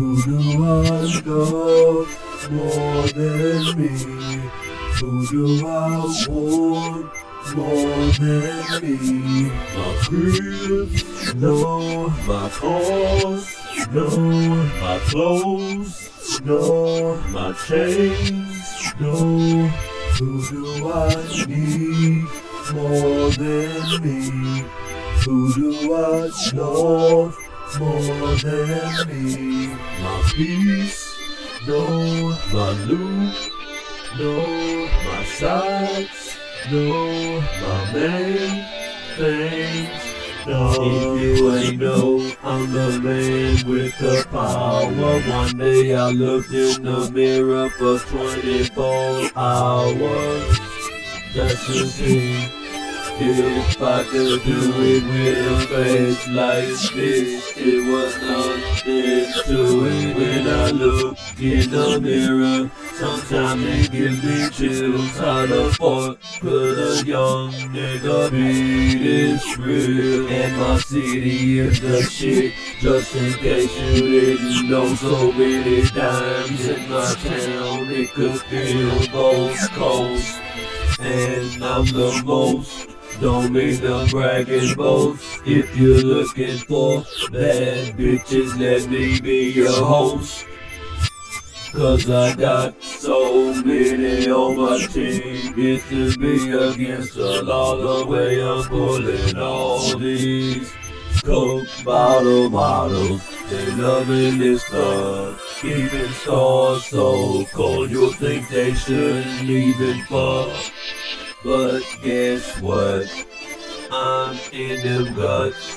Who do I love more than me? Who do I want more than me? My crib, no. My cars, no. My clothes, no. My chains, no. Who do I need more than me? Who do I love more than me? My peace, no. My loot, no. My sights, no. My main things, no. If you ain't know, I'm the man with the power. One day I looked in the mirror for 24 hours just to see if I could do it with a face like this. It was nothing to it. When I look in the mirror, sometimes it give me chills. How the fuck could a young nigga be this real? And my city is the shit, just in case you didn't know. So many dimes in my town, it could feel both coast. And I'm the most. Don't mean to brag and boast. If you're looking for bad bitches, let me be your host. Cause I got so many on my team. It's to be against the law. The way I'm pulling all these Coke bottle models. They loving this stuff, keeping stars so cold. You'll think they shouldn't even fuck. But guess what? I'm in them guts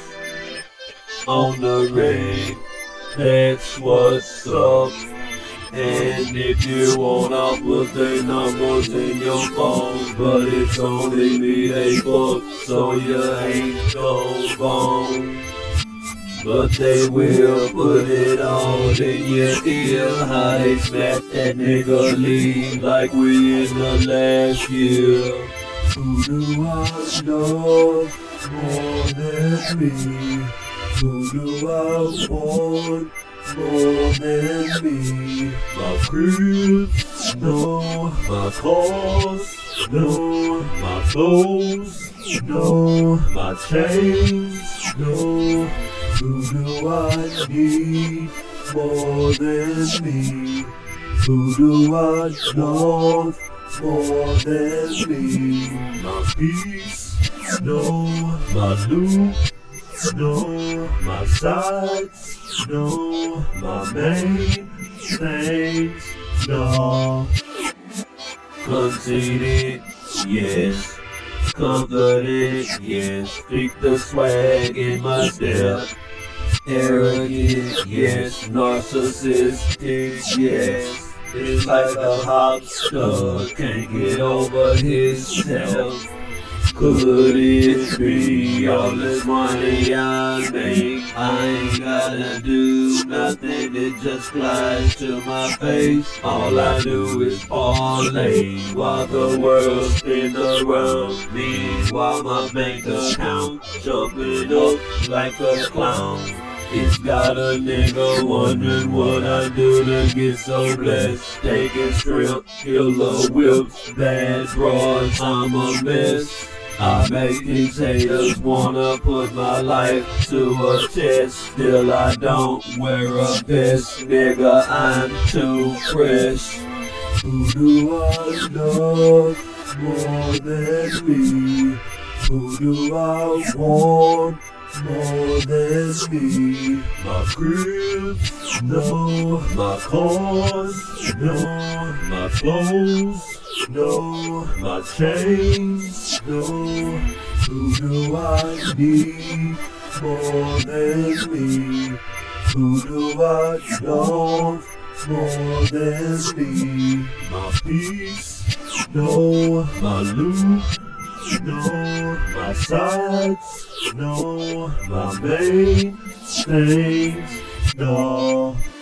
on the ring. That's what's up. And if you wanna put their numbers in your phone, but it's only me they book, so you ain't no bone. But they will put it all in your ear. How they smack that nigga lean like we in the last year. Who do I love more than me? Who do I want more than me? My crib, no. My cars, no. My clothes, no. My chains, no. Who do I need more than me? Who do I love more than me? My peace, no. My loot, no. My sights, no. My main things, no. Conceited, yes. Confident, yes. Speak the swag in my step. Arrogant, yes. Narcissistic, yes. It's like a hopster, can't get over himself. Could it be all this money I make? I ain't gotta do nothing, it just flies to my face. All I do is parlay while the world spins around me. While my bank account jumping up like a clown. It's got a nigga wondering what I do to get so blessed. Taking strip, killer whips, bad broads, I'm a mess. I make these haters wanna put my life to a test. Still I don't wear a vest, nigga, I'm too fresh. Who do I love more than me? Who do I want more than me? My crib, no. My cars, no. My clothes, no. My chains, no. Who do I need more than me? Who do I love more than me? My peace, no. My loot, no. My sights, no. My main things, no.